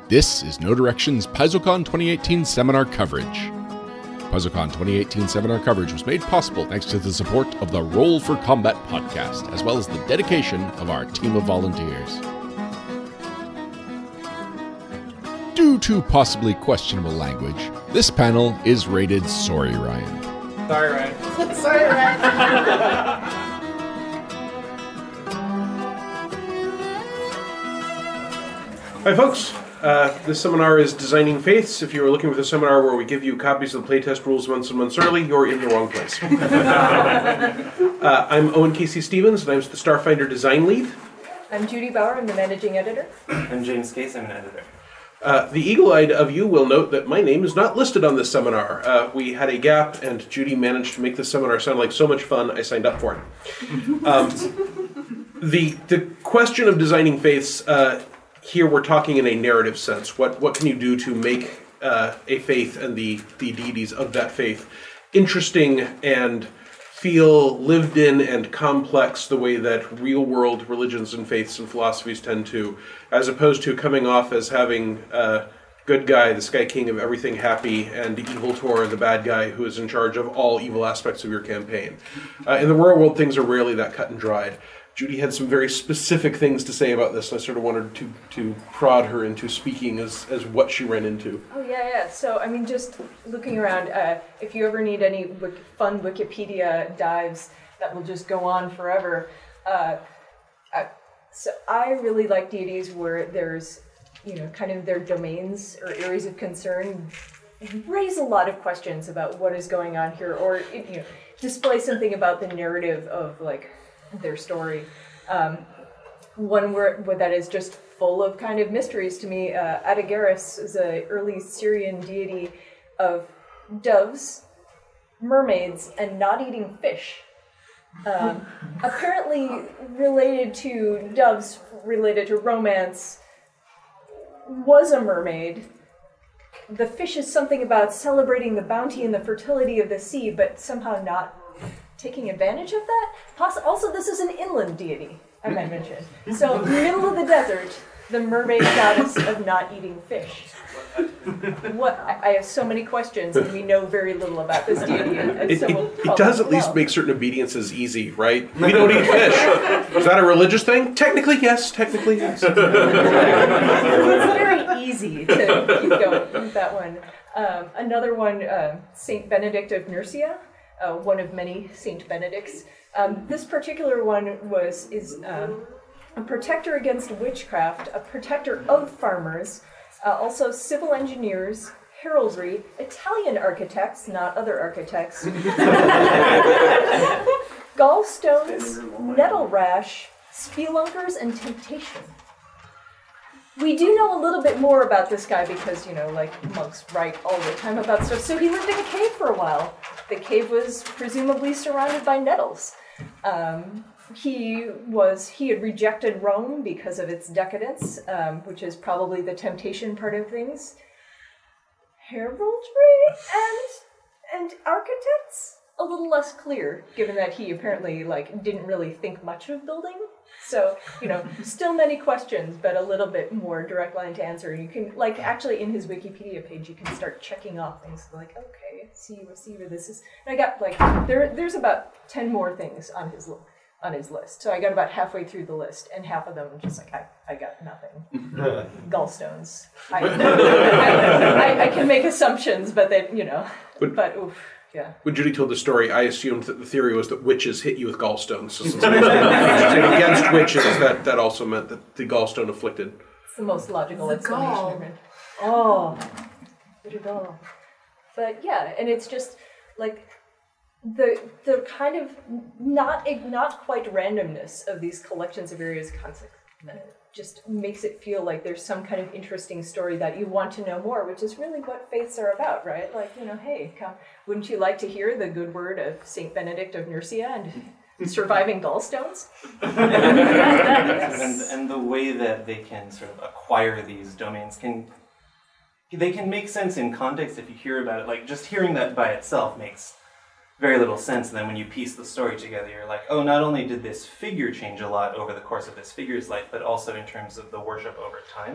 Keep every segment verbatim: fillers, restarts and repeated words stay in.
This is No Direction's PaizoCon twenty eighteen seminar coverage. PaizoCon twenty eighteen seminar coverage was made possible thanks to the support of the Roll for Combat podcast, as well as the dedication of our team of volunteers. Due to possibly questionable language, this panel is rated Sorry, Ryan. Sorry, Ryan. Sorry, Ryan. Hi, folks. Uh, this seminar is Designing Faiths. If you are looking for the seminar where we give you copies of the playtest rules months and months early, you're in the wrong place. uh, I'm Owen Casey Stevens, and I'm the Starfinder Design Lead. I'm Judy Bauer, I'm the Managing Editor. I'm James Case, I'm an editor. Uh, the eagle-eyed of you will note that my name is not listed on this seminar. Uh, we had a gap, and Judy managed to make this seminar sound like so much fun, I signed up for it. Um, the, the question of designing faiths, uh, here we're talking in a narrative sense. What what can you do to make uh, a faith and the, the deities of that faith interesting and feel lived in and complex the way that real-world religions and faiths and philosophies tend to, as opposed to coming off as having uh, good guy, the Sky King of everything happy, and evil Tor, the bad guy who is in charge of all evil aspects of your campaign. Uh, in the real world, things are rarely that cut and dried. Judy had some very specific things to say about this, and I sort of wanted to, to prod her into speaking as, as what she ran into. Oh, yeah, yeah. So, I mean, just looking around, uh, if you ever need any wiki- fun Wikipedia dives that will just go on forever, uh, I, so I really like deities where there's, you know, kind of their domains or areas of concern raise a lot of questions about what is going on here, or, you know, display something about the narrative of, like, their story. Um, one where, where that is just full of kind of mysteries to me. Uh, Adageris is an early Syrian deity of doves, mermaids, and not eating fish. Um, apparently related to doves, related to romance, was a mermaid. The fish is something about celebrating the bounty and the fertility of the sea, but somehow not taking advantage of that. Poss- also, this is an inland deity, I might mention. So, middle of the desert, the mermaid goddess of not eating fish. What? I, I have so many questions, and we know very little about this deity. And It, so it, we'll it does at least well. make certain obediences easy, right? We don't eat fish. Is that a religious thing? Technically, yes. Technically, yes. It's very easy to keep going with that one. Um, another one, uh, Saint Benedict of Nursia. Uh, one of many Saint Benedicts. Um, this particular one was is um, a protector against witchcraft, a protector of farmers, uh, also civil engineers, heraldry, Italian architects, not other architects, gallstones, nettle rash, spelunkers, and temptation. We do know a little bit more about this guy because, you know, like, monks write all the time about stuff. So he lived in a cave for a while. The cave was presumably surrounded by nettles. Um, he was, he had rejected Rome because of its decadence, um, which is probably the temptation part of things. Heraldry and, and architects? A little less clear, given that he apparently, like, didn't really think much of building. So, you know, still many questions, but a little bit more direct line to answer. And you can, like, actually in his Wikipedia page, you can start checking off things. Like, okay, see, see where this is. And I got, like, there, there's about ten more things on his on his list. So I got about halfway through the list, and half of them were just like, I, I got nothing. Gallstones. I, I, I, I can make assumptions, but then, you know, but, but oof. Yeah. When Judy told the story, I assumed that the theory was that witches hit you with gallstones. So since against witches, that, that also meant that the gallstone afflicted. It's the most logical The explanation. Oh, not at all. But yeah, and it's just like the the kind of not not quite randomness of these collections of various concepts just makes it feel like there's some kind of interesting story that you want to know more, which is really what faiths are about, right? Like, you know, hey, come, wouldn't you like to hear the good word of Saint Benedict of Nursia and surviving gallstones? Yes. and, and the way that they can sort of acquire these domains can, they can make sense in context if you hear about it. Like, just hearing that by itself makes very little sense. And then when you piece the story together, you're like, oh, not only did this figure change a lot over the course of this figure's life, but also in terms of the worship over time.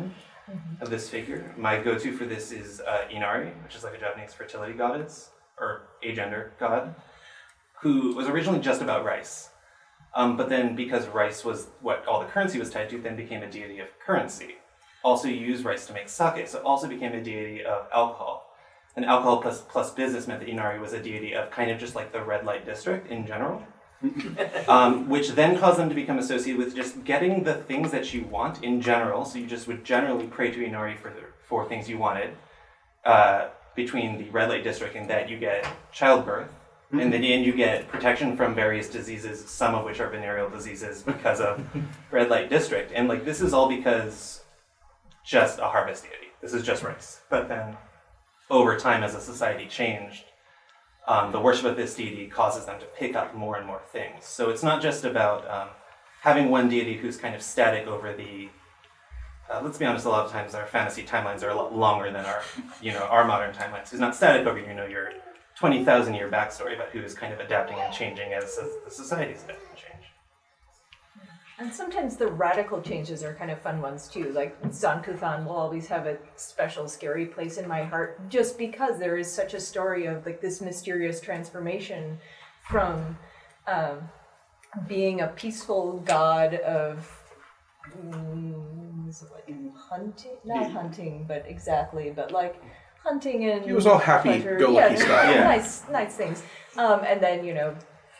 of this figure. My go-to for this is uh, Inari, which is like a Japanese fertility goddess, or agender god, who was originally just about rice. Um, but then because rice was what all the currency was tied to, then became a deity of currency. Also used rice to make sake, so it also became a deity of alcohol. And alcohol plus, plus business meant that Inari was a deity of kind of just like the red light district in general. um, which then caused them to become associated with just getting the things that you want in general. So you just would generally pray to Inari for the, for things you wanted. Uh, between the red light district and that you get childbirth, mm-hmm. and then and you get protection from various diseases, some of which are venereal diseases because of red light district. And like this is all because just a harvest deity. This is just rice. But then over time, as a society changed, Um, the worship of this deity causes them to pick up more and more things. So it's not just about um, having one deity who's kind of static over the, uh, let's be honest, a lot of times our fantasy timelines are a lot longer than our, you know, our modern timelines. Who's not static over, you know, your twenty thousand year backstory, but who is kind of adapting and changing as, as the society's adapting and change. And sometimes the radical changes are kind of fun ones too. Like Zankuthan will always have a special scary place in my heart just because there is such a story of like this mysterious transformation from um, being a peaceful god of mm, is it like hunting, not hunting, but exactly, but like hunting and he was all happy-go-lucky yeah, style. Yeah, nice, nice things. Um, and then you know.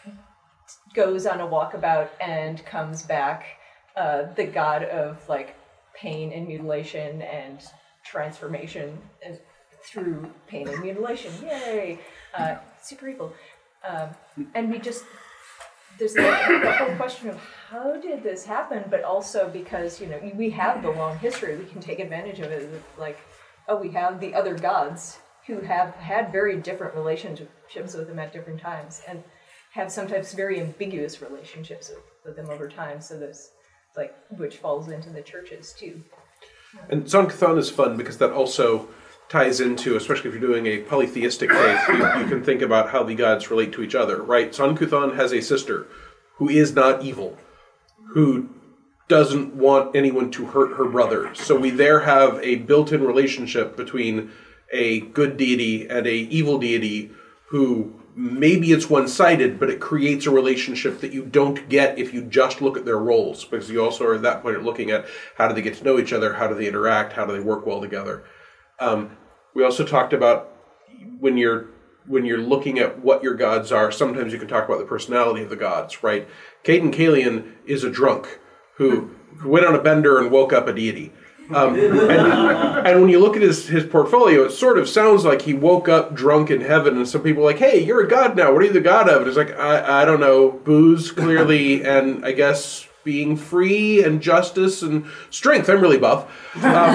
goes on a walkabout and comes back uh, the god of like pain and mutilation and transformation and through pain and mutilation. Yay! Uh, super evil. Um, and we just, there's the, the whole question of how did this happen, but also because, you know, we have the long history, we can take advantage of it. Like, oh, we have the other gods who have had very different relationships with them at different times. And have sometimes very ambiguous relationships with, with them over time, so there's like which falls into the churches too. And Zankuthan is fun because that also ties into, especially if you're doing a polytheistic faith, you, you can think about how the gods relate to each other, right? Zankuthan has a sister who is not evil, who doesn't want anyone to hurt her brother. So we there have a built-in relationship between a good deity and a evil deity who maybe it's one-sided, but it creates a relationship that you don't get if you just look at their roles, because you also are at that point looking at how do they get to know each other, how do they interact, how do they work well together. Um, we also talked about when you're when you're looking at what your gods are, sometimes you can talk about the personality of the gods, right? Caden Kalian is a drunk who, who went on a bender and woke up a deity. Um, and, and when you look at his, his portfolio, it sort of sounds like he woke up drunk in heaven, and some people are like, hey, you're a god now, what are you the god of? And it's like, I, I don't know, booze, clearly, and I guess being free, and justice, and strength. I'm really buff. Um,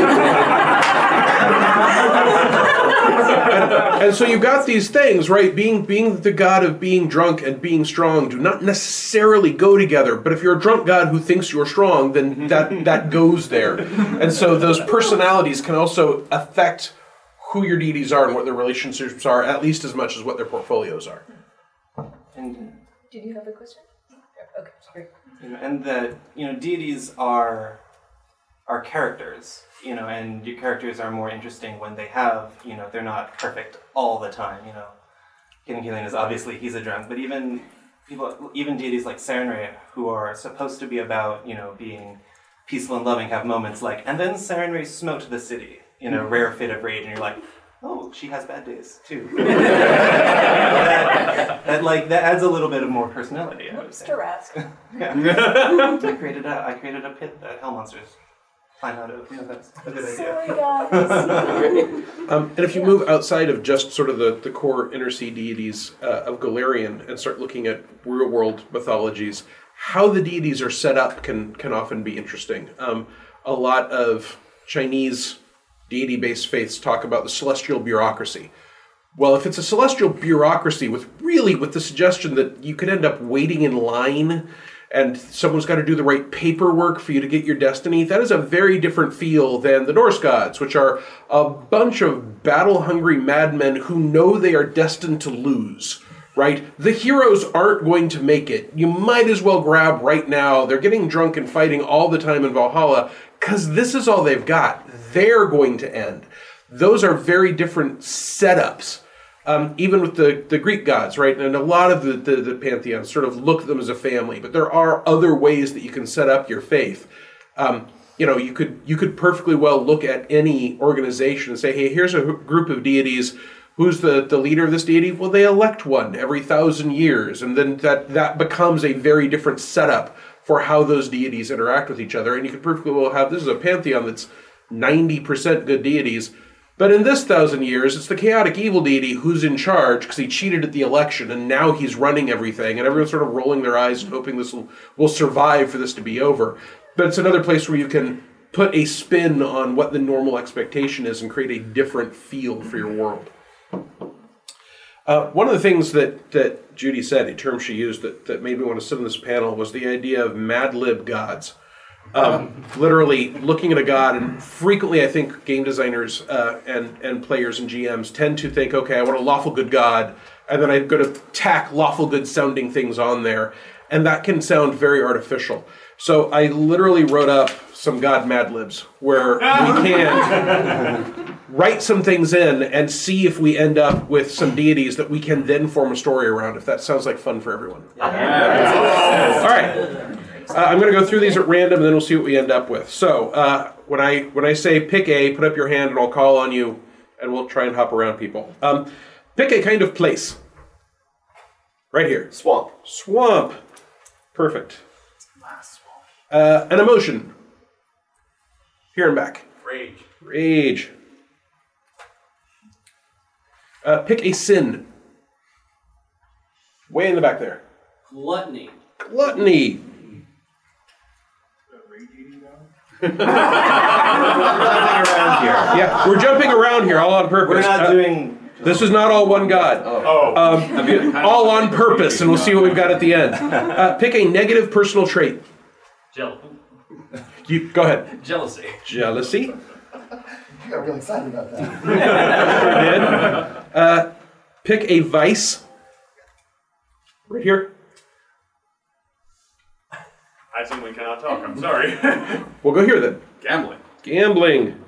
and, and so you've got these things, right? Being being the god of being drunk and being strong do not necessarily go together. But if you're a drunk god who thinks you're strong, then that, that goes there. And so those personalities can also affect who your deities are and what their relationships are, at least as much as what their portfolios are. And did you have a question? Okay, sorry. You know, and that you know deities are are characters. You know, and your characters are more interesting when they have, you know, they're not perfect all the time, you know. Caden Kalian is obviously, he's a drunk, but even people, even deities like Sarenrae, who are supposed to be about, you know, being peaceful and loving, have moments like, and then Sarenrae smote the city, you know, rare fit of rage, and you're like, oh, she has bad days, too. that, that, like, that adds a little bit of more personality, I would say. Tarask. Yeah. I created a, I created a pit that Hell Monsters climb out of. You know, that's a good idea. Sorry, guys. um, and if you move outside of just sort of the, the core inner sea deities uh, of Golarion and start looking at real-world mythologies, how the deities are set up can, can often be interesting. Um, a lot of Chinese deity-based faiths talk about the celestial bureaucracy. Well, if it's a celestial bureaucracy with really with the suggestion that you could end up waiting in line and someone's got to do the right paperwork for you to get your destiny, that is a very different feel than the Norse gods, which are a bunch of battle-hungry madmen who know they are destined to lose, right? The heroes aren't going to make it. You might as well grab right now. They're getting drunk and fighting all the time in Valhalla. because this is all they've got. They're going to end. Those are very different setups. Um, even with the, the Greek gods, right? And a lot of the, the, the pantheons sort of look at them as a family, but there are other ways that you can set up your faith. Um, you know, you could you could perfectly well look at any organization and say, hey, here's a group of deities. Who's the, the leader of this deity? Well, they elect one every thousand years, and then that, that becomes a very different setup for how those deities interact with each other. And you could perfectly well have, this is a pantheon that's ninety percent good deities, but in this thousand years, it's the chaotic evil deity who's in charge because he cheated at the election and now he's running everything, and everyone's sort of rolling their eyes and hoping this will, will survive for this to be over. But it's another place where you can put a spin on what the normal expectation is and create a different feel for your world. Uh, one of the things that, that Judy said, a term she used that, that made me want to sit on this panel, was the idea of Mad Lib gods. Um, literally looking at a god, and frequently I think game designers uh, and, and players and G Ms tend to think, okay, I want a lawful good god, and then I'm going to tack lawful good sounding things on there, and that can sound very artificial. So I literally wrote up some god Mad Libs where we can write some things in and see if we end up with some deities that we can then form a story around, if that sounds like fun for everyone. Yeah. All right. Uh, I'm going to go through these at random, and then we'll see what we end up with. So uh, when I when I say pick a, put up your hand, and I'll call on you, and we'll try and hop around people. Um, pick a kind of place. Right here. Swamp. Swamp. Perfect. Uh, an emotion. Here and back. Rage. Rage. Uh, pick a sin. Way in the back there. Gluttony. Gluttony. Yeah, we're jumping around here all on purpose. We're not Uh, doing. This is not all one god. Oh. Um, all on purpose, and we'll see what we've got at the end. Uh, pick a negative personal trait. Jeal- You go ahead. Jealousy. Jealousy. You got really excited about that. Sure did. Uh, pick a vice. Right here. I simply cannot talk, I'm sorry. We'll go here then. Gambling. Gambling.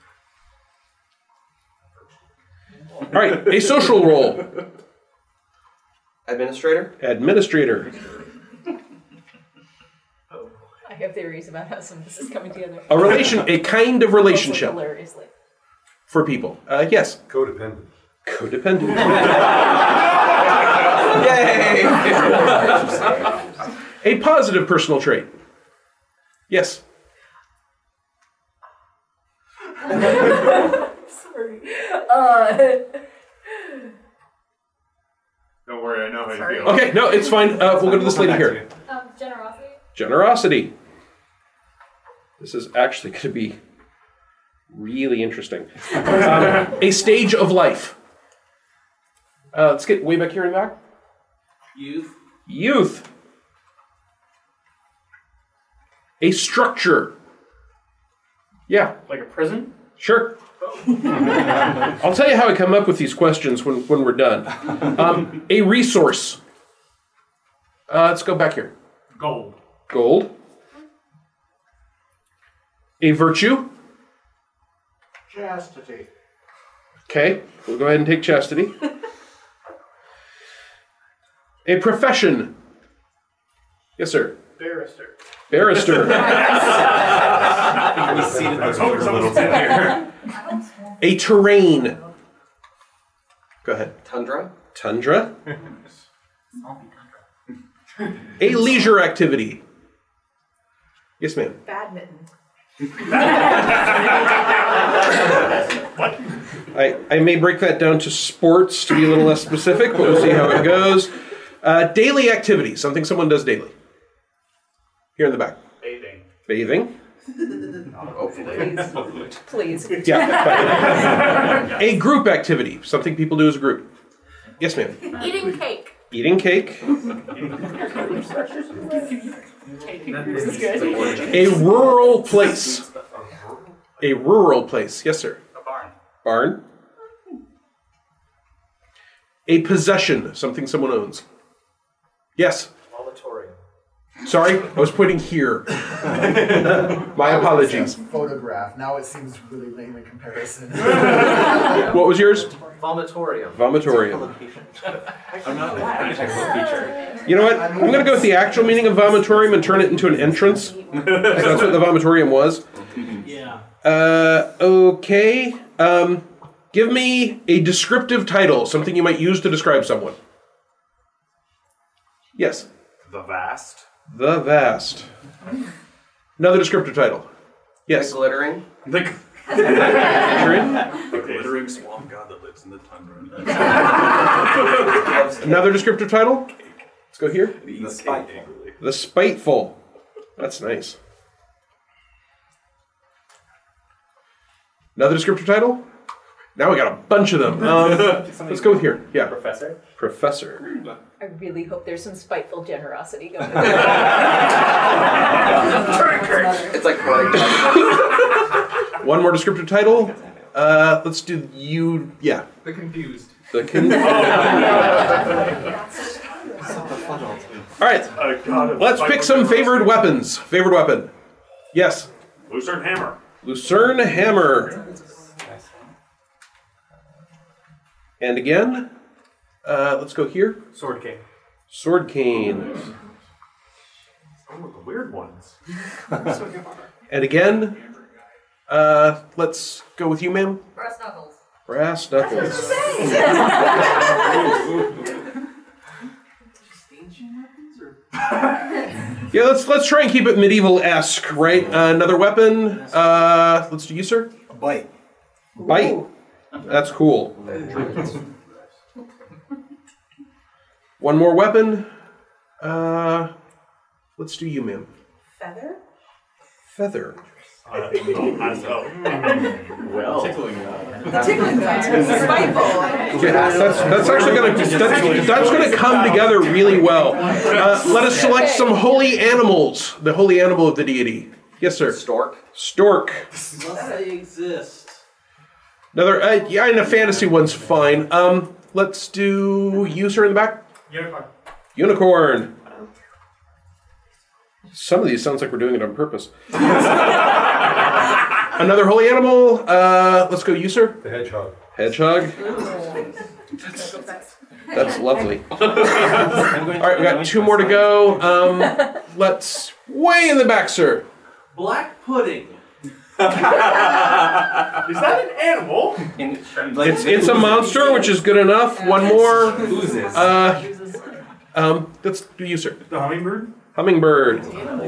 All right, a social role. Administrator. Administrator. I have theories about how some of this is coming together. A relation, a kind of relationship Hilariously. for people. Uh, yes. Codependent. Codependent. Yay! A positive personal trait. Yes. Sorry. Uh, Don't worry, I know how Sorry. you feel. Okay, no, it's fine. Uh, we'll go to this lady here. Um, generosity. Generosity. This is actually going to be really interesting. Um, a stage of life. Uh, let's get way back here in the back. Youth. Youth. A structure. Yeah, Like a prison? sure. I'll tell you how I come up with these questions when, when we're done. Um, a resource. Uh, let's go back here. Gold. Gold. A virtue. Chastity. Okay, we'll go ahead and take chastity. A profession. Yes, sir. Barrister. Barrister. We seated I was those hoping a someone little was in bit. here. A terrain. Go ahead. Tundra. Tundra. A leisure activity. Yes, ma'am. badminton. I, I may break that down to sports to be a little less specific, but we'll see how it goes. Uh, daily activity, something someone does daily. Here in the back. Bathing. Bathing. Please. Please. Yeah. A group activity, something people do as a group. Yes, ma'am. Eating cake. Eating cake. This is good. A rural place. A rural place. Yes, sir. A barn. Barn. A possession, something someone owns. Yes. Auditorium. Sorry, I was pointing here. My apologies. Photograph. Now it seems really lame in comparison. What was yours? Vomitorium. Vomitorium. I'm not an architectural feature. You know what? I'm going to go with the actual meaning of vomitorium and turn it into an entrance. That's what the vomitorium was. Yeah. Uh, okay. Um, give me a descriptive title, something you might use to describe someone. Yes. The Vast. The Vast. Another descriptive title. Yes. The glittering. The, Adrian? the glittering swamp god that lives in the tundra. Another descriptive title? Let's go here. The spiteful. The Spiteful. That's nice. Another descriptive title? Now we got a bunch of them. Um, let's go with here. Yeah. Professor. Professor. I really hope there's some spiteful generosity going on. It's like One more descriptive title. Uh, let's do you. Yeah. The confused. The con- All right. A god of Let's pick some favored weapons. Favorite weapon. Yes. Lucerne hammer. Lucerne hammer. And again. Uh, let's go here. Sword cane. Sword cane. Some of the weird ones. And again. Uh, let's go with you, ma'am. Brass knuckles. Brass knuckles. Yeah, let's let's try and keep it medieval-esque, right? Uh, another weapon. Uh, let's do you, sir. A bite. Bite. That's cool. One more weapon. Uh, let's do you, ma'am. Feather? Feather. Uh, oh, myself. Well. Tickling feather. Spiteful. Okay, that's that's actually gonna that's, that's gonna come together really well. Uh, let us select some holy animals. The holy animal of the deity. Yes, sir. Stork. Stork. Unless they exist. Another. Uh, yeah, and a fantasy one's fine. Um, let's do you, sir, in the back. Unicorn. Unicorn. Some of these sounds like we're doing it on purpose. Another holy animal. Uh, let's go, you, sir. The hedgehog. Hedgehog. That's, that's lovely. All right, we got two more to go. Um, let's way in the back, sir. Black pudding. Is that an animal? In, like, It's it's a monster, which is good enough. One more. oozes. Uh, um, let's do you, sir. The hummingbird? Hummingbird.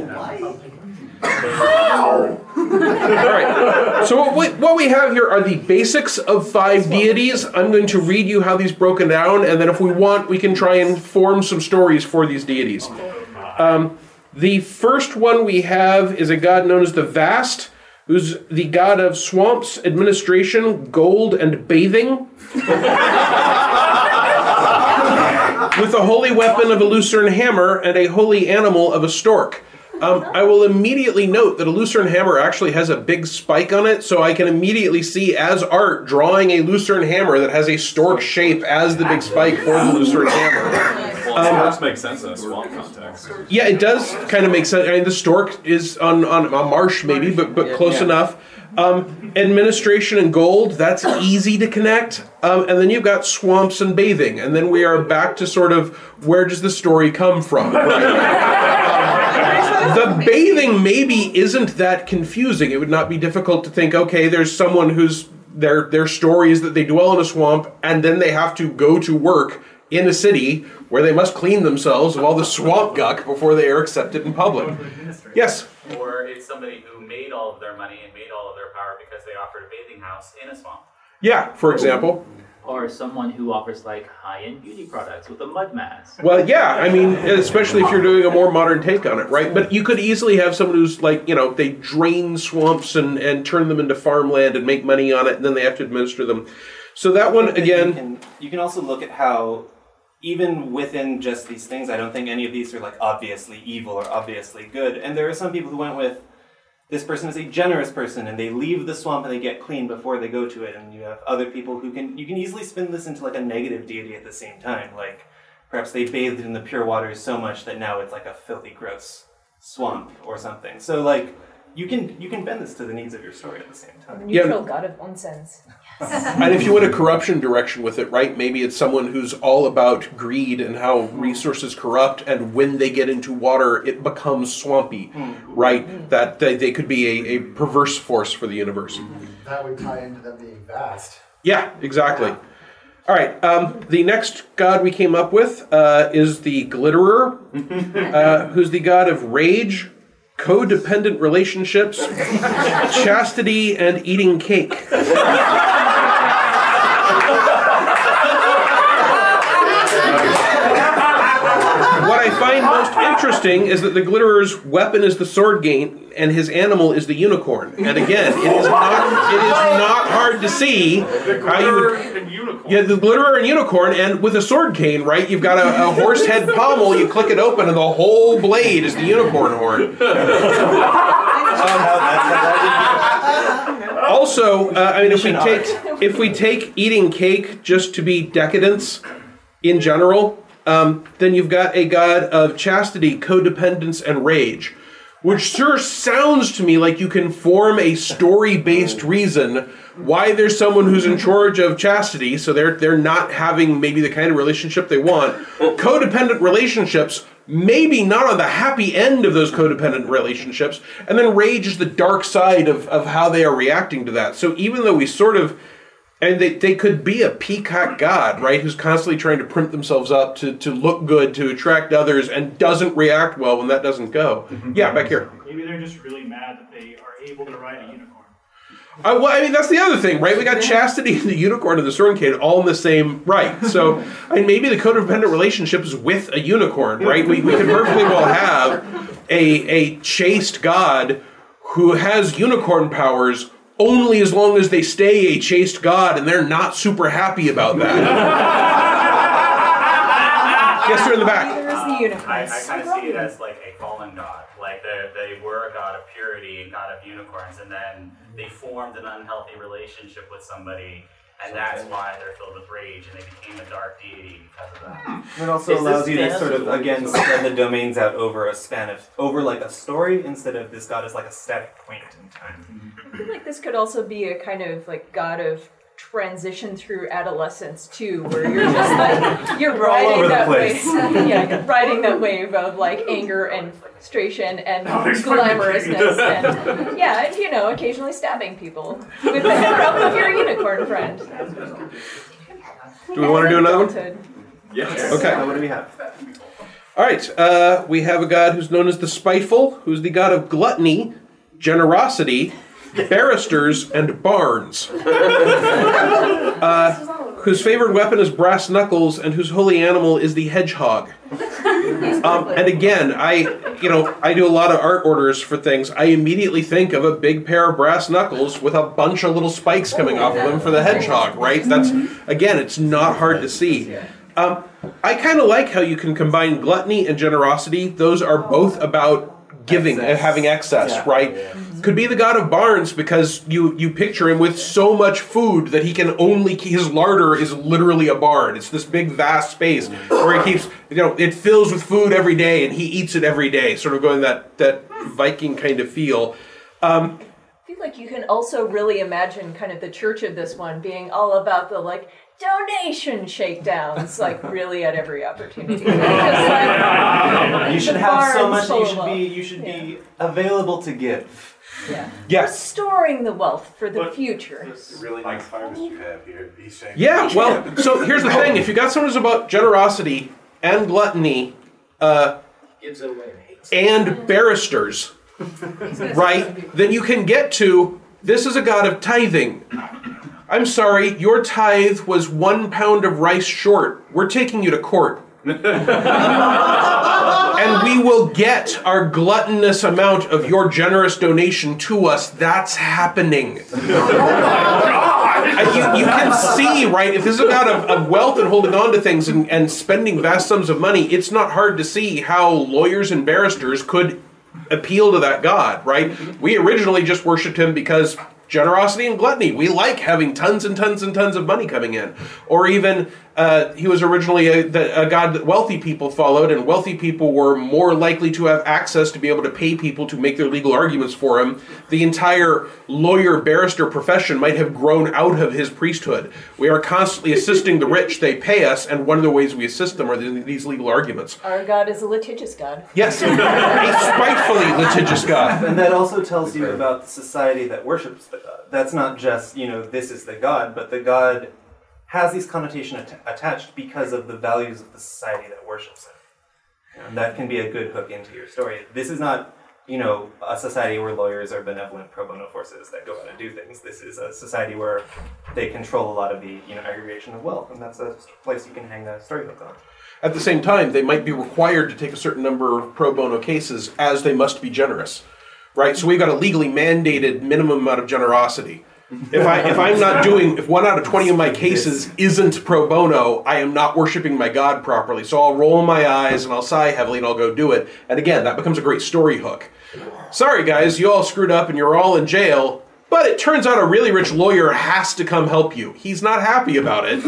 All right. So what we, what we have here are the basics of five deities. I'm going to read you how these broken down, and then if we want, we can try and form some stories for these deities. Um, the first one we have is a god known as the Vast, who's the god of swamps, administration, gold, and bathing. With a holy weapon of a lucerne hammer and a holy animal of a stork. Um, I will immediately note that a lucerne hammer actually has a big spike on it, so I can immediately see as art drawing a lucerne hammer that has a stork shape as the big spike for the lucerne hammer. Well, um, makes sense in a swamp context. Yeah, it does kind of make sense. I mean, the stork is on, on a marsh maybe, but but close yeah. enough. Um, administration and gold, that's easy to connect. Um, and then you've got swamps and bathing. And then we are back to sort of where does the story come from? Right? um, the bathing maybe isn't that confusing. It would not be difficult to think, okay, there's someone who's, their, their story is that they dwell in a swamp and then they have to go to work in a city where they must clean themselves of all the swamp guck before they are accepted in public. Yes? Or it's somebody who made all of their money and made all of their power because they offered a bathing house in a swamp. Yeah, for example. Or someone who offers like high-end beauty products with a mud mask. Well, yeah, I mean, especially if you're doing a more modern take on it, right? But you could easily have someone who's like, you know, they drain swamps and, and turn them into farmland and make money on it, and then they have to administer them. So that one, again... You can, you can also look at how, even within just these things, I don't think any of these are like obviously evil or obviously good. And there are some people who went with, this person is a generous person, and they leave the swamp and they get clean before they go to it. And you have other people who can, you can easily spin this into like a negative deity at the same time. Like, perhaps they bathed in the pure waters so much that now it's like a filthy, gross swamp or something. So like, you can you can bend this to the needs of your story at the same time. Neutral god of one sense. And if you went a corruption direction with it, right, maybe it's someone who's all about greed and how resources corrupt, and when they get into water, it becomes swampy, right? That they, they could be a, a perverse force for the universe. That would tie into them being vast. Yeah, exactly. All right, um, the next god we came up with uh, is the Glitterer, uh, who's the god of rage, codependent relationships, chastity, and eating cake. What I find most interesting is that the Glitterer's weapon is the sword cane, and his animal is the unicorn. And again, it is not it is not hard to see how you would, yeah, the Glitterer and unicorn, and with a sword cane, right? You've got a, a horse head pommel. You click it open, and the whole blade is the unicorn horn. Um, also, uh, I mean, if we take if we take eating cake just to be decadence in general. Um, then you've got a god of chastity, codependence, and rage, which sure sounds to me like you can form a story-based reason why there's someone who's in charge of chastity, so they're they're not having maybe the kind of relationship they want. Codependent relationships, maybe not on the happy end of those codependent relationships, and then rage is the dark side of, of how they are reacting to that. So even though we sort of And they, they could be a peacock god, right, who's constantly trying to primp themselves up to, to look good, to attract others, and doesn't react well when that doesn't go. Mm-hmm. Yeah, back here. Maybe they're just really mad that they are able to ride a unicorn. Uh, well, I mean, that's the other thing, right? We got chastity and the unicorn and the sword cane all in the same right. So, I mean, maybe the codependent relationship is with a unicorn, right? We, we could perfectly well have a, a chaste god who has unicorn powers only as long as they stay a chaste god, and they're not super happy about that. Yes, sir, in the back. I, I kind of see it as like a fallen god. Like they, they were a god of purity and god of unicorns, and then they formed an unhealthy relationship with somebody, and that's why they're filled with rage, and they became a dark deity because of that. It also Is allows this you to fantasy? sort of, again, spread the domains out over a span of, over like a story, instead of this god is like a static point in time. I feel like this could also be a kind of like god of transition through adolescence too, where you're just like you're We're all riding over the that place. wave, yeah, you're riding that wave of like anger and frustration and glamorousness, and yeah, and you know, occasionally stabbing people with the help of your unicorn friend. Do we want to do another one? Adulthood. Yes. Okay. So what do we have? All right. Uh, we have a god who's known as the Spiteful, who's the god of gluttony, generosity, barristers, and barns. Uh, whose favored weapon is brass knuckles, and whose holy animal is the hedgehog. Um, and again, I, you know, I do a lot of art orders for things. I immediately think of a big pair of brass knuckles with a bunch of little spikes coming off of them for the hedgehog, right? That's, again, it's not hard to see. Um, I kind of like how you can combine gluttony and generosity. Those are both about giving and having excess, Yeah. right? Could be the god of barns because you you picture him with so much food that he can only his larder is literally a barn. It's this big vast space where he keeps, you know, it fills with food every day and he eats it every day, sort of going that that Viking kind of feel. Um, I feel like you can also really imagine kind of the church of this one being all about the like donation shakedowns, like really at every opportunity. Just, like, You should the have so barns much. full You of should wealth. be. You should be available to give. Yeah. Yes. Restoring the wealth for the future. It's a really nice harvest you have here. Be safe. Yeah, well, so here's the thing. If you got someone who's about generosity and gluttony, uh, Gives it away. and barristers, right, then you can get to, this is a god of tithing. I'm sorry, your tithe was one pound of rice short. We're taking you to court. And we will get our gluttonous amount of your generous donation to us. That's happening. And you, you can see, right, if this is a god of, of wealth and holding on to things and, and spending vast sums of money, it's not hard to see how lawyers and barristers could appeal to that god, right? We originally just worshipped him because generosity and gluttony. We like having tons and tons and tons of money coming in. Or even Uh, he was originally a, the, a god that wealthy people followed, and wealthy people were more likely to have access to be able to pay people to make their legal arguments for him. The entire lawyer barrister profession might have grown out of his priesthood. We are constantly assisting the rich. They pay us, and one of the ways we assist them are the, these legal arguments. Our god is a litigious god. Yes, a spitefully litigious god. And that also tells you about the society that worships the god. That's not just, you know, this is the god, but the god has these connotations at- attached because of the values of the society that worships it. And that can be a good hook into your story. This is not, you know, a society where lawyers are benevolent pro bono forces that go out and do things. This is a society where they control a lot of the, you know, aggregation of wealth, and that's a place you can hang a story hook on. At the same time, they might be required to take a certain number of pro bono cases as they must be generous, right? So we've got a legally mandated minimum amount of generosity. If I if I'm not doing if one out of twenty of my cases isn't pro bono, I am not worshiping my God properly. So I'll roll my eyes and I'll sigh heavily and I'll go do it. And again, that becomes a great story hook. Sorry guys, you all screwed up and you're all in jail. But it turns out a really rich lawyer has to come help you. He's not happy about it.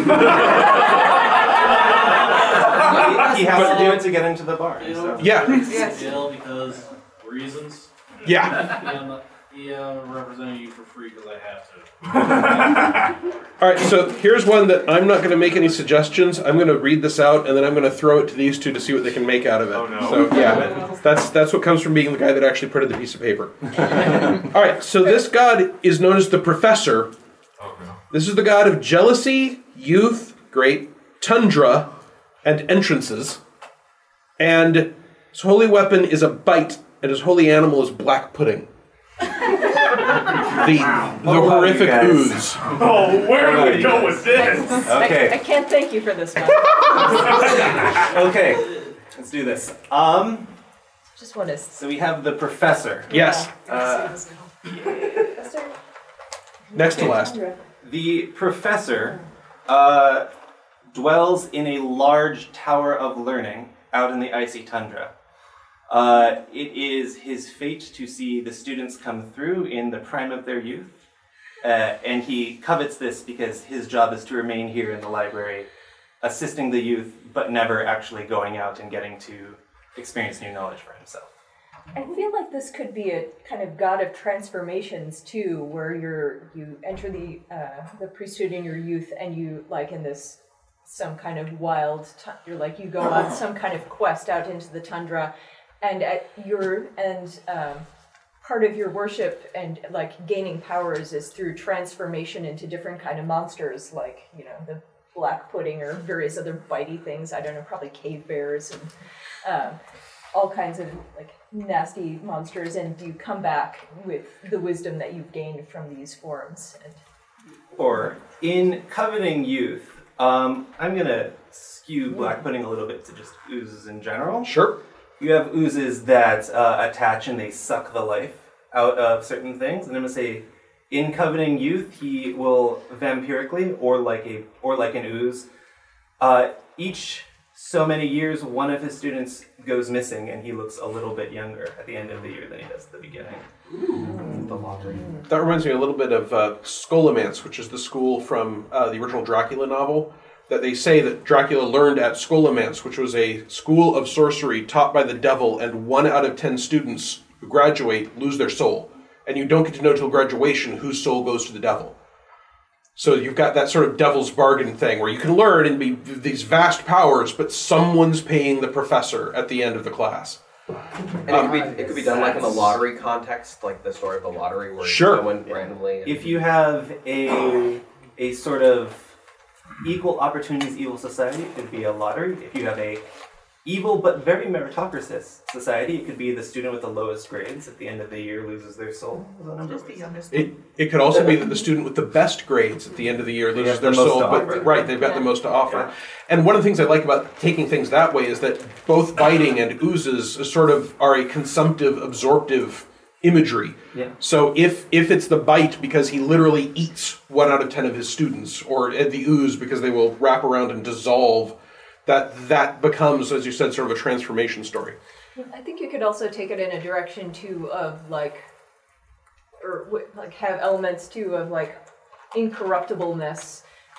He has to do it to get into the bar. You know, So. Yeah. yes. Jail because reasons. Yeah. Yeah, I'm, not, yeah, I'm representing you for free because I have to. All right, so here's one that I'm not going to make any suggestions. I'm going to read this out, and then I'm going to throw it to these two to see what they can make out of it. Oh, no. So yeah, that's that's what comes from being the guy that actually printed the piece of paper. All right, so this god is known as the Professor. Oh, no. This is the god of jealousy, youth, great, tundra, and entrances. And his holy weapon is a bite, and his holy animal is black pudding. The, the Oh, horrific you guys. ooze. Oh, where do we go with this? Okay. I, I can't thank you for this one. Okay, let's do this. Um, Just want to. so we have the professor. Yes. Uh, Next to last. The professor uh, dwells in a large tower of learning out in the icy tundra. Uh, it is his fate to see the students come through in the prime of their youth, uh, and he covets this because his job is to remain here in the library, assisting the youth, but never actually going out and getting to experience new knowledge for himself. I feel like this could be a kind of god of transformations too, where you're you enter the uh, the priesthood in your youth, and you like in this some kind of wild. T- you're like you go on some kind of quest out into the tundra, and at your and um, part of your worship and like gaining powers is through transformation into different kind of monsters, like you know the black pudding or various other bitey things. I don't know, probably cave bears and. Um, all kinds of like nasty monsters, and you come back with the wisdom that you've gained from these forms. And Or in coveting youth, um, I'm gonna skew black pudding a little bit to just oozes in general. Sure. You have oozes that uh, attach and they suck the life out of certain things, and I'm gonna say, in coveting youth, he will vampirically or like a or like an ooze. Uh, each so many years, one of his students goes missing, and he looks a little bit younger at the end of the year than he does at the beginning. Ooh. The lottery. That reminds me a little bit of uh, Scholomance, which is the school from uh, the original Dracula novel, that they say that Dracula learned at Scholomance, which was a school of sorcery taught by the devil, and one out of ten students who graduate lose their soul. And you don't get to know till graduation whose soul goes to the devil. So you've got that sort of devil's bargain thing where you can learn and be these vast powers, but someone's paying the professor at the end of the class. And it could be it could be done like in the lottery context, like the story of the lottery, where Sure. someone randomly. And If you have a a sort of equal opportunities evil society, it could be a lottery. If you have a evil but very meritocratic society, it could be the student with the lowest grades at the end of the year loses their soul. Just the youngest. It it could also be that the student with the best grades at the end of the year loses have their the most soul, to but offer. right, they've got the most to offer. And one of the things I like about taking things that way is that both biting and oozes is sort of are a consumptive, absorptive imagery. Yeah. So if if it's the bite because he literally eats one out of ten of his students, or the ooze because they will wrap around and dissolve, that that becomes, as you said, sort of a transformation story. I think you could also take it in a direction too of like, or w- like have elements too of like incorruptibleness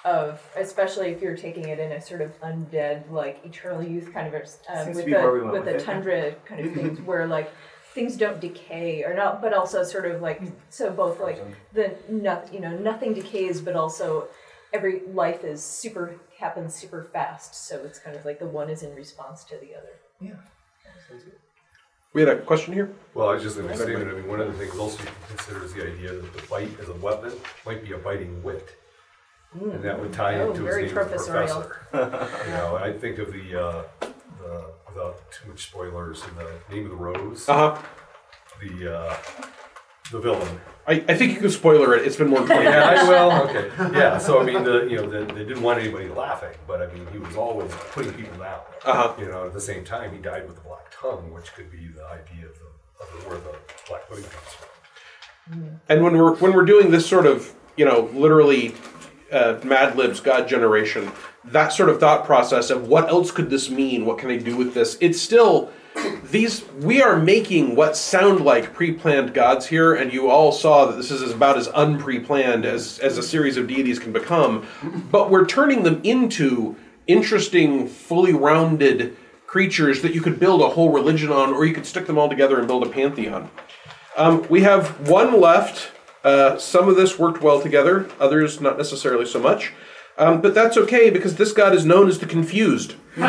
of, especially if you're taking it in a sort of undead, like eternal youth kind of, uh, Seems with to be where we the went with with the it. tundra kind of things, where like things don't decay or not, but also sort of like so both like the not you know nothing decays, but also every life is super happens super fast. So it's kind of like the one is in response to the other. Yeah. We had a question here? Well, I was just going to say, I mean, one of the things also you can consider is the idea that the bite as a weapon might be a biting wit. Mm. And that would tie Oh, into his very name as the professorial. professor. You know, I think of the, uh, the, without too much spoilers, in the Name of the Rose, Uh-huh. the, uh, the villain. I, I think you can spoiler it. It's been more than twenty Yeah, years. I will. Okay. Yeah. So I mean, the you know, the, they didn't want anybody laughing, but I mean, he was always putting people down. Uh-huh. You know, at the same time, he died with a black tongue, which could be the idea of the of the, where the black pudding comes from. And when we're when we're doing this sort of, you know, literally uh, Mad Libs God generation, that sort of thought process of what else could this mean? What can I do with this? It's still these we are making what sound like pre-planned gods here, and you all saw that this is about as unpre-planned as as a series of deities can become. But we're turning them into interesting, fully rounded creatures that you could build a whole religion on, or you could stick them all together and build a pantheon. Um, we have one left. Uh, some of this worked well together, others not necessarily so much. Um, but that's okay, because this god is known as the Confused. um,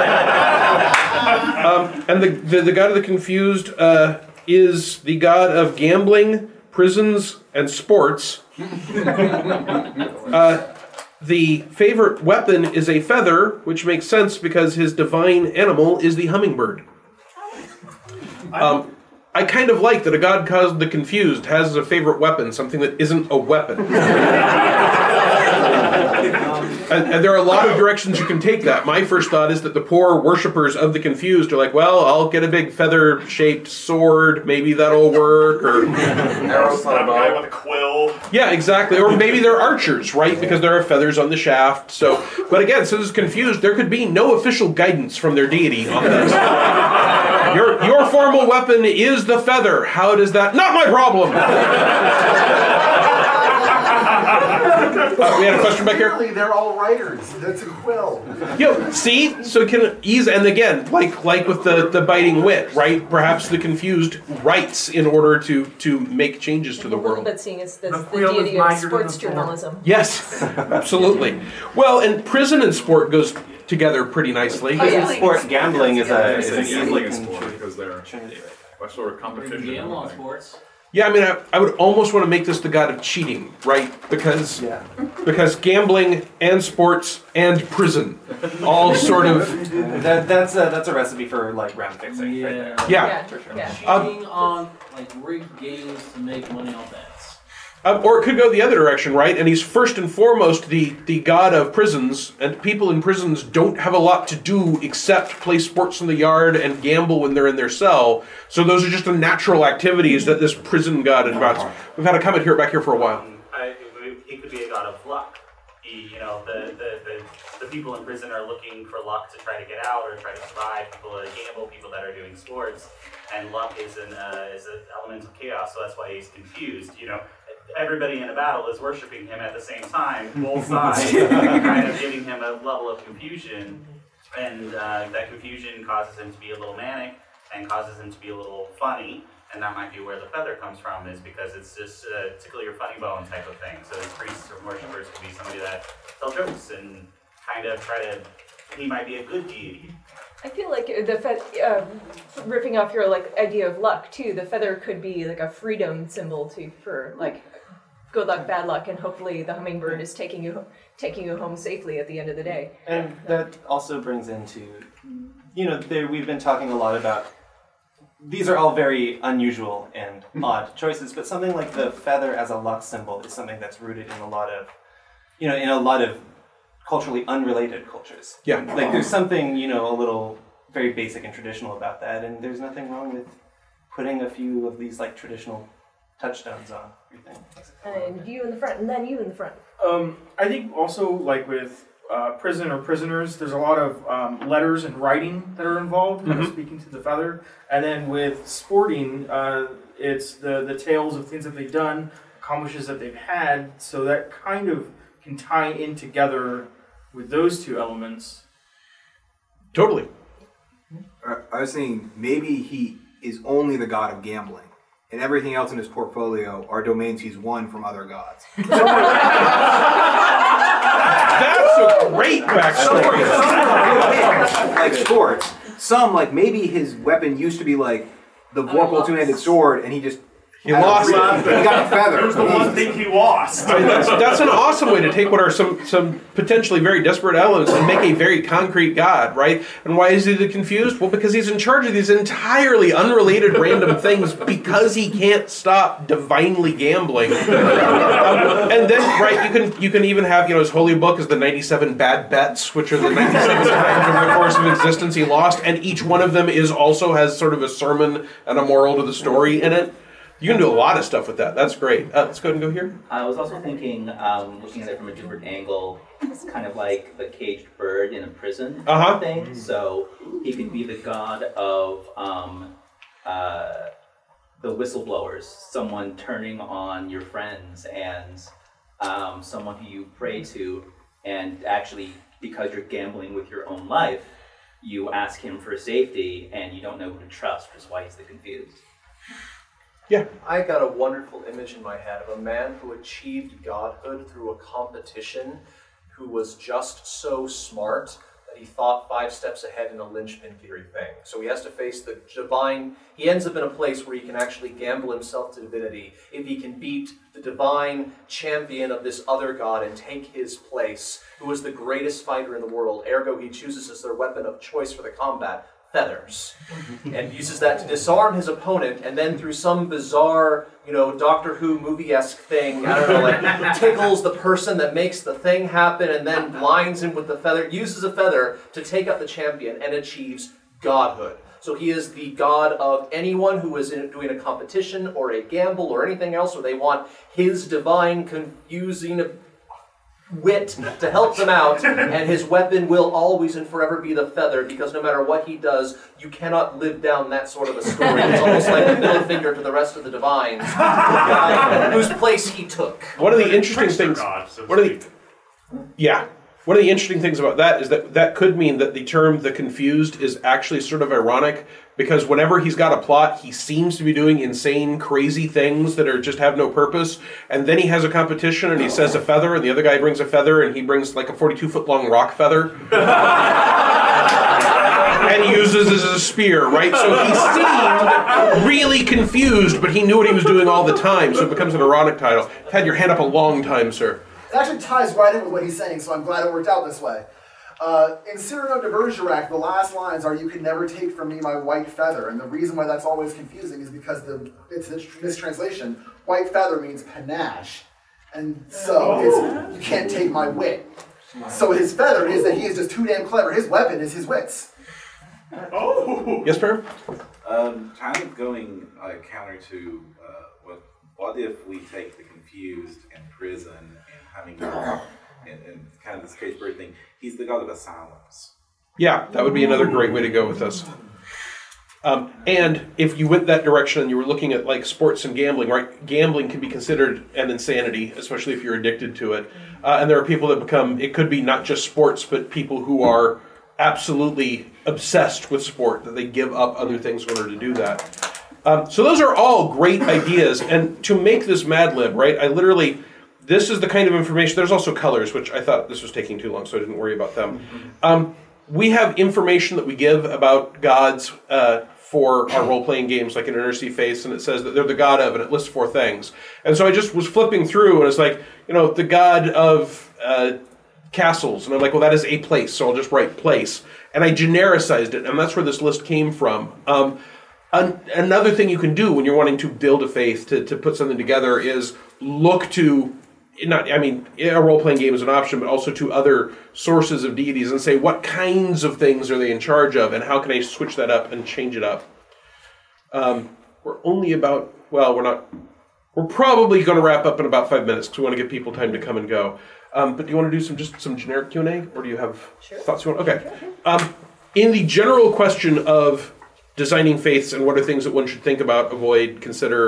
and the, the, the god of the Confused uh, is the god of gambling, prisons, and sports. Uh, the favorite weapon is a feather, which makes sense because his divine animal is the hummingbird. Um, I kind of like that a god called the Confused has as a favorite weapon something that isn't a weapon. and, and there are a lot of directions you can take that. My first thought is that the poor worshippers of the Confused are like, well, I'll get a big feather-shaped sword, maybe that'll work, or... Arrows on a guy with a quill. Yeah, exactly. Or maybe they're archers, right? Because there are feathers on the shaft. So, but again, so this is Confused. There could be no official guidance from their deity on this. Your, your formal weapon is the feather. How does that... Not my problem! Uh, we had a question back here? Clearly, they're all writers. That's a quill. Yo, see? So it can ease... And again, like like with the, the biting wit, right? Perhaps the Confused writes in order to, to make changes to the A little world. bit seeing as the, The the wheel is deity of mightier than sports the form. journalism. Yes, absolutely. Well, and prison and sport goes together pretty nicely. Prison, sport, gambling is a is It's an easy gambling and con- sport because they're what sort of competition? Gamble on sports. Yeah, I mean, I, I would almost want to make this the god of cheating, right? Because because gambling and sports and prison all sort of... that, that's a, that's a recipe for like round fixing right there. Yeah. for sure. Cheating on like rigged games to make money on bets. Um, or it could go the other direction, right? And he's first and foremost the, the god of prisons, and people in prisons don't have a lot to do except play sports in the yard and gamble when they're in their cell. So those are just the natural activities that this prison god invites. We've had a comment here back here for a while. I, he could be a god of luck. He, you know, the, the, the, the people in prison are looking for luck to try to get out or try to survive. People that gamble, people that are doing sports, and luck is an uh, is an element of chaos. So that's why he's confused. You know, everybody in a battle is worshiping him at the same time, both sides, kind of giving him a level of confusion, and uh, that confusion causes him to be a little manic and causes him to be a little funny. And that might be where the feather comes from, is because it's just a tickle your funny bone type of thing. So his priests or worshippers could be somebody that tell jokes and kind of try to, he might be a good deity. I feel like the fe- uh, ripping off your like idea of luck too. The feather could be like a freedom symbol too, for like good luck, bad luck, and hopefully the hummingbird is taking you taking you home safely at the end of the day. And that also brings into, you know, there, we've been talking a lot about, these are all very unusual and odd choices, but something like the feather as a luck symbol is something that's rooted in a lot of, you know, in a lot of culturally unrelated cultures. Yeah. Like there's something, you know, a little very basic and traditional about that, and there's nothing wrong with putting a few of these like traditional touchstones on everything. And you in the front, and then you in the front. Um, I think also like with uh, prison or prisoners, there's a lot of um, letters and writing that are involved, you know, Mhm. speaking to the feather. And then with sporting, uh, it's the, the tales of things that they've done, accomplishes that they've had. So that kind of can tie in together with those two elements. Totally. I I was thinking maybe he is only the god of gambling, and everything else in his portfolio are domains he's won from other gods. That's a great backstory. Like sports. Some, like maybe his weapon used to be like the Vorpal two-handed sword, and he just He lost it. He got a feather. It was the one thing he lost. I mean, that's, that's an awesome way to take what are some, some potentially very disparate elements and make a very concrete god, right? And why is he confused? Well, because he's in charge of these entirely unrelated random things because he can't stop divinely gambling. Um, and then, right, you can you can even have, you know, his holy book is the ninety-seven bad bets, which are the ninety-seven times over the course of existence he lost, and each one of them is also has sort of a sermon and a moral to the story in it. You can do a lot of stuff with that. That's great. Uh, let's go ahead and go here. I was also thinking, um, looking at it from a different angle, it's kind of like the caged bird in a prison Uh-huh. thing. So he could be the god of um, uh, the whistleblowers, someone turning on your friends and um, someone who you pray to, and actually, because you're gambling with your own life, you ask him for safety and you don't know who to trust, which is why he's the confused. Yeah. I got a wonderful image in my head of a man who achieved godhood through a competition, who was just so smart that he thought five steps ahead in a linchpin theory thing. So he has to face the divine. He ends up in a place where he can actually gamble himself to divinity if he can beat the divine champion of this other god and take his place, who is the greatest fighter in the world. Ergo, he chooses as their weapon of choice for the combat feathers, and uses that to disarm his opponent, and then through some bizarre, you know, Doctor Who movie-esque thing, I don't know, like tickles the person that makes the thing happen, and then blinds him with the feather, uses a feather to take out the champion, and achieves godhood. So he is the god of anyone who is in, doing a competition, or a gamble, or anything else, where they want his divine, confusing wit to help them out, and his weapon will always and forever be the feather, because no matter what he does, you cannot live down that sort of a story. It's almost like a middle finger to the rest of the divines, uh, whose place he took. One of the interesting things, one of the, yeah, one of the interesting things about that is that that could mean that the term "the confused" is actually sort of ironic, because whenever he's got a plot, he seems to be doing insane, crazy things that are just have no purpose. And then he has a competition, and he says a feather, and the other guy brings a feather, and he brings like a forty-two foot long rock feather, and he uses it as a spear, right? So he seemed really confused, but he knew what he was doing all the time. So it becomes an ironic title. You've had your hand up a long time, sir. It actually ties right in with what he's saying, so I'm glad it worked out this way. Uh, in Cyrano de Bergerac, the last lines are, "You can never take from me my white feather," and the reason why that's always confusing is because the it's a mistranslation. White feather means panache, and so it's, you can't take my wit. So his feather is that he is just too damn clever. His weapon is his wits. Oh! Yes, Perm? Um, kind of going uh, counter to uh, what, what if we take the confused and prison and having and, and kind of this cage bird thing, he's the god of asylums. Yeah, that would be another great way to go with this. Um, and if you went that direction and you were looking at like sports and gambling, right? Gambling can be considered an insanity, especially if you're addicted to it. Uh, and there are people that become, it could be not just sports, but people who are absolutely obsessed with sport, that they give up other things in order to do that. Um, so those are all great ideas. And to make this Mad Lib, right, I literally, this is the kind of information, there's also colors, which I thought this was taking too long, so I didn't worry about them. Um, we have information that we give about gods uh, for our role-playing games, like in Undersea Faiths, and it says that they're the god of, and it lists four things. And so I just was flipping through, and it's like, you know, the god of uh, castles, and I'm like, well, that is a place, so I'll just write place. And I genericized it, and that's where this list came from. Um, an- another thing you can do when you're wanting to build a faith, to, to put something together, is look to, not, I mean, a role-playing game is an option, but also to other sources of deities and say, what kinds of things are they in charge of, and how can I switch that up and change it up? Um, we're only about, well, we're not, we're probably going to wrap up in about five minutes because we want to give people time to come and go. Um, but do you want to do some just some generic Q and A, or do you have sure. thoughts you want? Okay. Um, in the general question of designing faiths and what are things that one should think about, avoid, consider,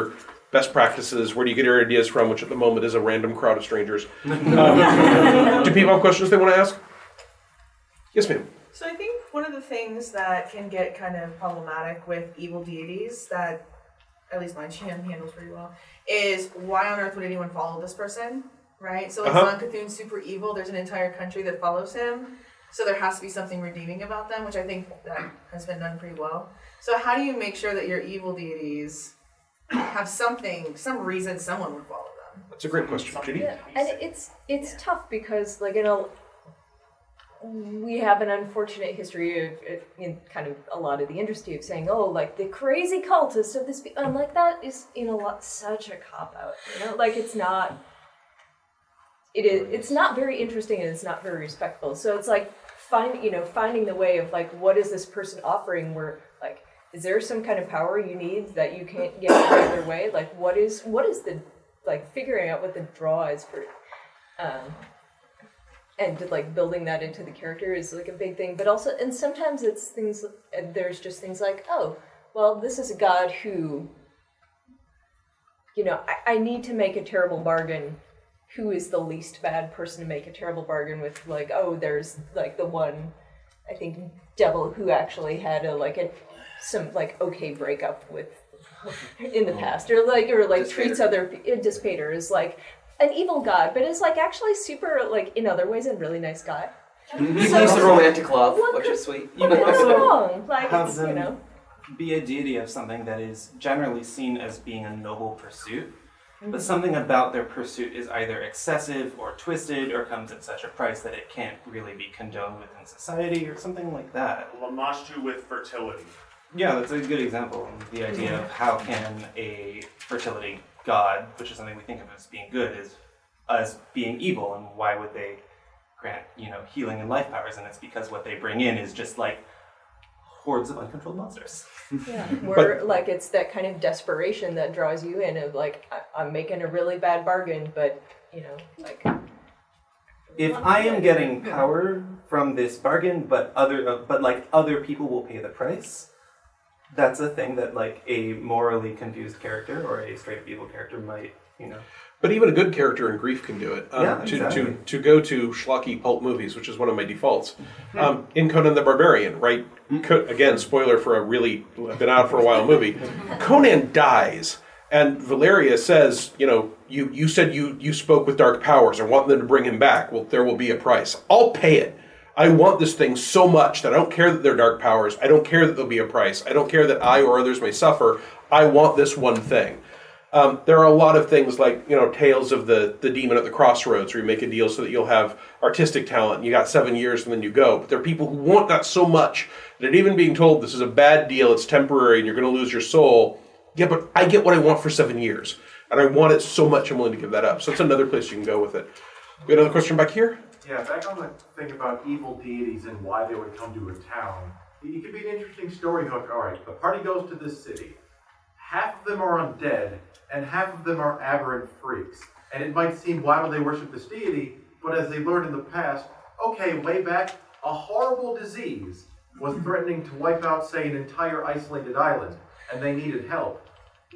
best practices, where do you get your ideas from, which at the moment is a random crowd of strangers. Um, do people have questions they want to ask? Yes, ma'am. So I think one of the things that can get kind of problematic with evil deities that, at least my G M handles pretty well, is why on earth would anyone follow this person, right? So like Uh-huh. Zon Cthulhu's super evil, there's an entire country that follows him, so there has to be something redeeming about them, which I think that has been done pretty well. So how do you make sure that your evil deities have something, some reason someone would follow them? That's a great question, Judy. Yeah, and it's it's tough because like in a we have an unfortunate history of, of in kind of a lot of the industry of saying, oh, like the crazy cultists of this, be-. and like that is in a lot such a cop out, you know, like it's not. It is. It's not very interesting and it's not very respectful. So it's like find you know finding the way of like what is this person offering? Where like is there some kind of power you need that you can't get any other way? Like what is what is the like figuring out what the draw is for. Um, And like building that into the character is like a big thing, but also, and sometimes it's things, and there's just things like, oh, well, this is a god who, you know, I, I need to make a terrible bargain. Who is the least bad person to make a terrible bargain with? Like, oh, there's like the one, I think, devil who actually had a like a some like okay breakup with in the past, or like or like treats other uh, Dispater is like. An evil god, but is like actually super like in other ways a really nice guy. He lives in romantic love, which is sweet. You can also wrong. Like, have it's, them you know. be a deity of something that is generally seen as being a noble pursuit, but something about their pursuit is either excessive or twisted or comes at such a price that it can't really be condoned within society or something like that. Lamashtu with fertility. Yeah, that's a good example. The idea of how can a fertility god, which is something we think of as being good, is as being evil, and why would they grant, you know, healing and life powers? And it's because what they bring in is just like hordes of uncontrolled monsters. Yeah, where like it's that kind of desperation that draws you in of like I- I'm making a really bad bargain, but you know, like If I am getting power from this bargain, but other, uh, but like other people will pay the price, that's a thing that like a morally confused character or a straight up evil character might, you know. But even a good character in Grief can do it. Um, Yeah, to, exactly. to to go to schlocky pulp movies, which is one of my defaults. Um, in Conan the Barbarian, right? Co- again, spoiler for a really been out for a while movie. Conan dies, and Valeria says, you know, you you said you you spoke with dark powers. I want them to bring him back. Well, there will be a price. I'll pay it. I want this thing so much that I don't care that they're dark powers. I don't care that there'll be a price. I don't care that I or others may suffer. I want this one thing. Um, there are a lot of things like, you know, Tales of the, the Demon at the Crossroads, where you make a deal so that you'll have artistic talent and you got seven years and then you go. But there are people who want that so much that even being told this is a bad deal, it's temporary, and you're going to lose your soul. Yeah, but I get what I want for seven years. And I want it so much I'm willing to give that up. So it's another place you can go with it. We got another question back here? Yeah, back on the thing about evil deities and why they would come to a town. It could be an interesting story hook. All right, the party goes to this city. Half of them are undead, and half of them are aberrant freaks. And it might seem, why would they worship this deity? But as they learned in the past, okay, way back, a horrible disease was threatening to wipe out, say, an entire isolated island, and they needed help.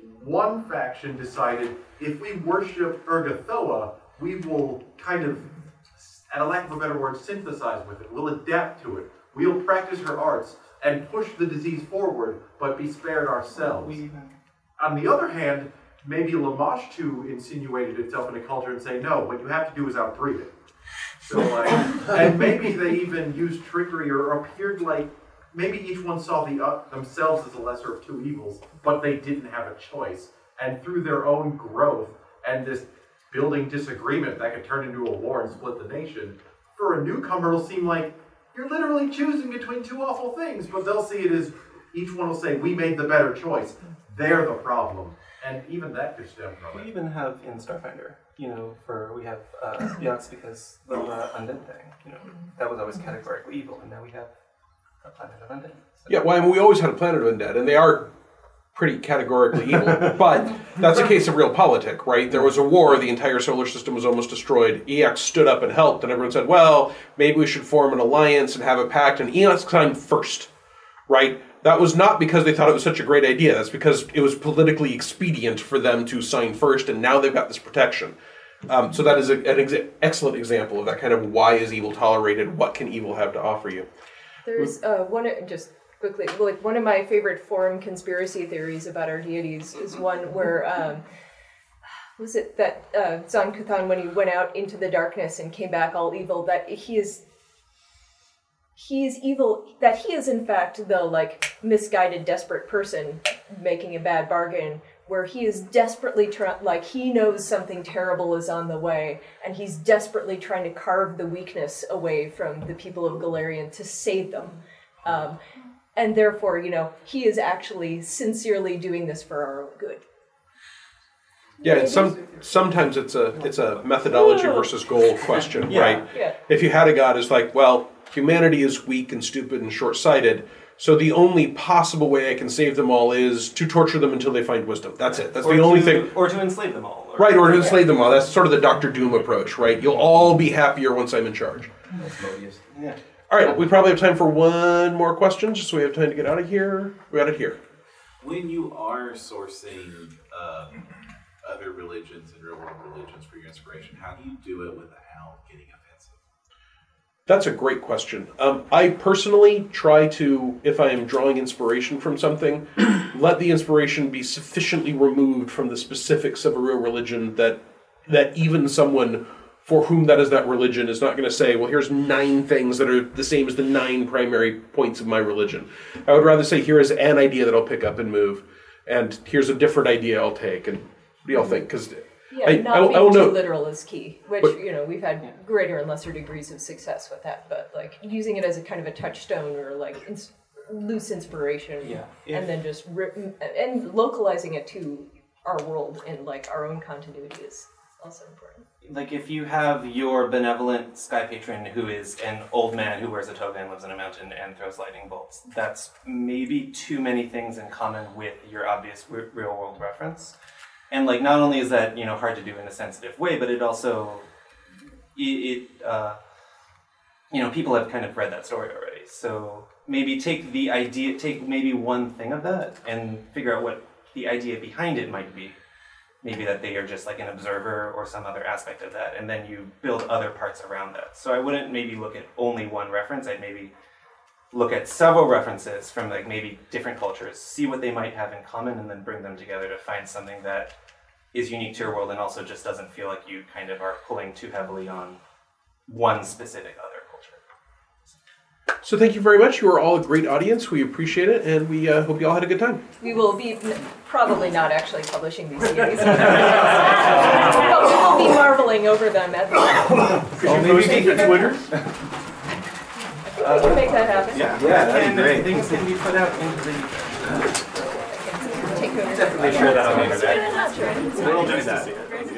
One faction decided, if we worship Urgathoa, we will kind of, at a lack of a better word, synthesize with it. We'll adapt to it. We'll practice her arts and push the disease forward, but be spared ourselves. On the other hand, maybe Lamashtu insinuated itself in a culture and say, no, what you have to do is outbreed it. So, like, and maybe they even used trickery or appeared like, maybe each one saw the uh, themselves as the lesser of two evils, but they didn't have a choice. And through their own growth and this building disagreement that could turn into a war and split the nation, for a newcomer it'll seem like you're literally choosing between two awful things, but they'll see it as each one will say, we made the better choice. They're the problem. And even that could stem from We it. even have in Starfinder, you know, for we have uh, Yachts because the uh, undead thing, you know, that was always categorically evil, and now we have a planet of undead. So. Yeah, well, I mean, we always had a planet of undead, and they are pretty categorically evil. But that's a case of realpolitik, right? There was a war, the entire solar system was almost destroyed. Eox stood up and helped, and everyone said, well, maybe we should form an alliance and have a pact, and Eox signed first, right? that was not because they thought it was such a great idea. That's because it was politically expedient for them to sign first, and now they've got this protection. Um, so that is a, an exa- excellent example of that kind of why is evil tolerated, what can evil have to offer you. There's uh, one, just quickly, like one of my favorite forum conspiracy theories about our deities is one where, um, was it that uh, Zon Kuthan, when he went out into the darkness and came back all evil, that he is, he is evil, that he is in fact the like misguided, desperate person making a bad bargain, where he is desperately trying, like he knows something terrible is on the way, and he's desperately trying to carve the weakness away from the people of Golarion to save them. Um, and therefore, you know, he is actually sincerely doing this for our own good. Yeah, and some sometimes it's a it's a methodology versus goal question, Yeah. right? Yeah. If you had a god is like, well, humanity is weak and stupid and short-sighted, so the only possible way I can save them all is to torture them until they find wisdom. That's it. That's Or the only to- thing. Or to enslave them all. Right, or to enslave them all. That's sort of the Doctor Doom approach, right? You'll all be happier once I'm in charge. Yeah. All right, we probably have time for one more question, just so we have time to get out of here. We got it here. When you are sourcing um, other religions and real world religions for your inspiration, how do you do it without getting offensive? That's a great question. Um, I personally try to, if I am drawing inspiration from something, let the inspiration be sufficiently removed from the specifics of a real religion that that even someone for whom that is that religion is not going to say, well, here's nine things that are the same as the nine primary points of my religion. I would rather say, here is an idea that I'll pick up and move, and here's a different idea I'll take. And what do y'all think? Because Yeah, I, not I, being I don't too know. literal is key, which, But- you know, we've had greater and lesser degrees of success with that, but like using it as a kind of a touchstone or like ins- loose inspiration, Yeah. and then just rip, and localizing it to our world and like our own continuity is also important. Like if you have your benevolent sky patron who is an old man who wears a toga and lives in a mountain and throws lightning bolts, that's maybe too many things in common with your obvious w- real world reference. And like not only is that, you know, hard to do in a sensitive way, but it also it, it uh, you know, people have kind of read that story already. So maybe take the idea, take maybe one thing of that and figure out what the idea behind it might be. Maybe that they are just like an observer or some other aspect of that, and then you build other parts around that. So I wouldn't maybe look at only one reference. I'd maybe look at several references from like maybe different cultures, see what they might have in common, and then bring them together to find something that is unique to your world and also just doesn't feel like you kind of are pulling too heavily on one specific other culture. So thank you very much. You are all a great audience. We appreciate it, and we uh, hope you all had a good time. We will be n- probably not actually publishing these C Ds, but we will be marveling over them at the Could you post it to Twitter? we can make that happen. Yeah, Yeah, that'd be and great. things can be put out into the Take ownership. Definitely share that on the internet. Yeah, not sure. It's We'll fine. do that.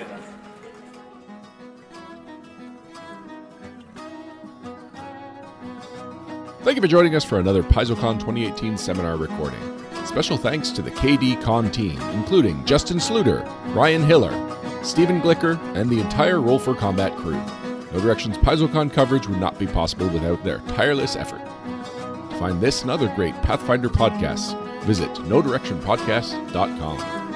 Thank you for joining us for another PaizoCon twenty eighteen seminar recording. Special thanks to the K D Con team, including Justin Sluder, Ryan Hiller, Stephen Glicker, and the entire Roll for Combat crew. No Direction's PaizoCon coverage would not be possible without their tireless effort. To find this and other great Pathfinder podcasts, visit no direction podcast dot com.